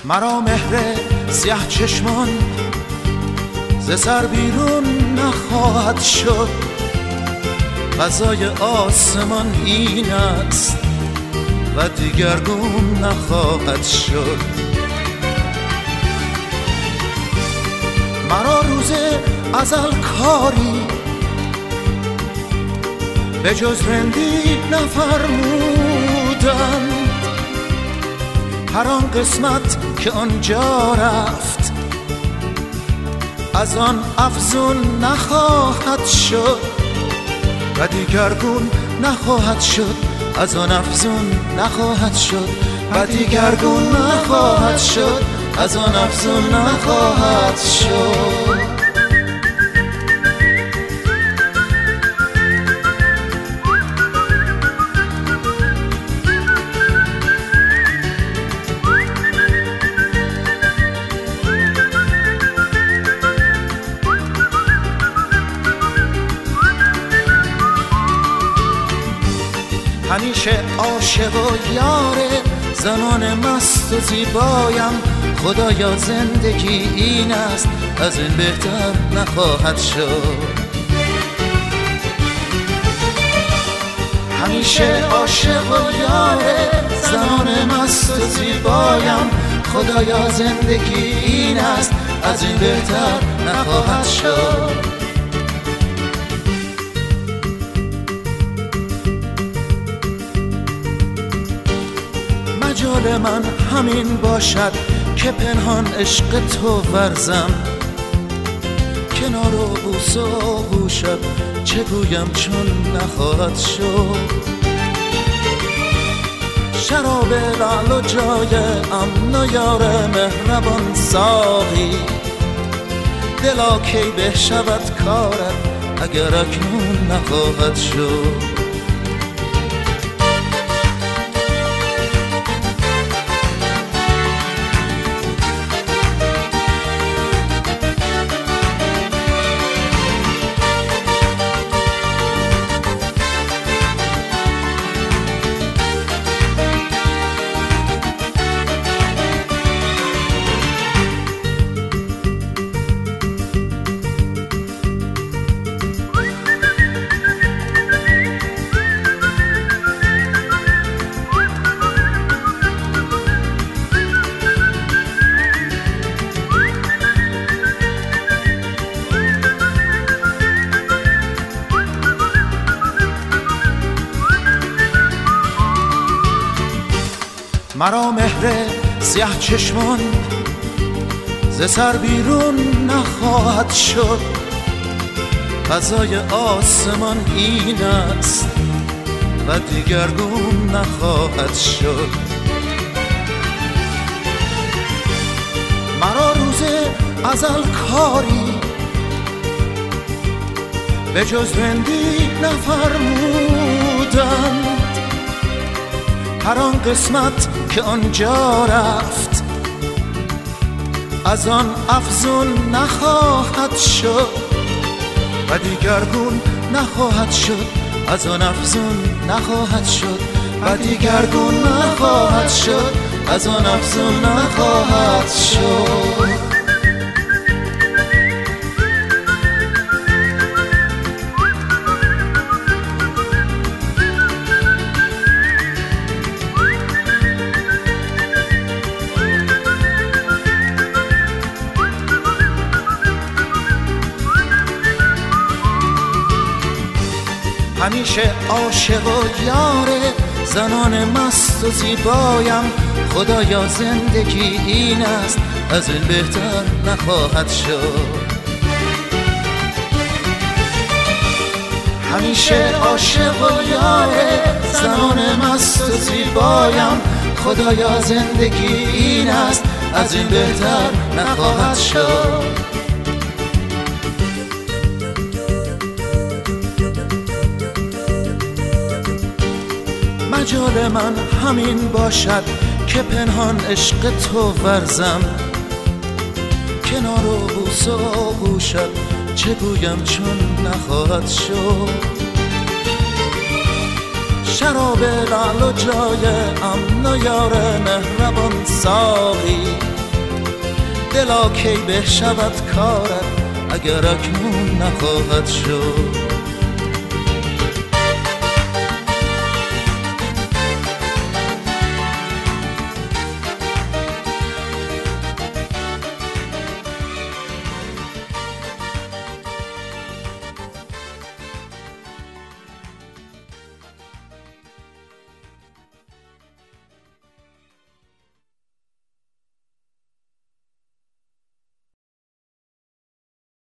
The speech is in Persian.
مرا مهر سیاه چشمان ز سر بیرون نخواهد شد، قضای آسمان این است و دیگرگون نخواهد شد. مرا روز ازل کاری به جز رندی نفرمودند، هر آن قسمت که آنجا رفت از آن افزون نخواهد شد و دیگرگون نخواهد شد، از آن افزون نخواهد شد و دیگرگون نخواهد شد، از آن افزون نخواهد شد. همیشه عاشق و یار زنان مست و زیبایم، خدایا زندگی این است از این بهتر نخواهد شد. همیشه عاشق و یار زنان مست و زیبایم، خدایا زندگی این است از این بهتر نخواهد شد. مجال من همین باشد که پنهان عشق تو ورزم، کنار و بوس و گوشت چه گویم چون نخواهد شد. شراب لعل و جای امن و یار مهربان ساقی، دلا کی به شود کارت اگر اکنون نخواهد شد. مرا مهر سیاه چشمان ز سر بیرون نخواهد شد، قضای آسمان این است و دیگرگون نخواهد شد. مرا روز ازل کاری به جز رندی نفرمودند، هر آن قسمت که آنجا رفت از آن افزون نخواهد شد و دیگرگون نخواهد شد، از آن افزون نخواهد شد و دیگرگون نخواهد شد، از آن افزون نخواهد شد. همیشه عاشق و یار زنان مست و زیبایم، خدایا زندگی این است از این بهتر نخواهد شد. همیشه عاشق و یار زنان مست و زیبایم، خدایا زندگی این است از این بهتر نخواهد شد. مجال من همین باشد که پنهان عشق تو ورزم، کنار و بوس و گوشت چه گویم چون نخواهد شد. شراب لعل و جای امن و یار مهربان ساقی. دلا کی به شود کارت اگر اکنون نخواهد شد.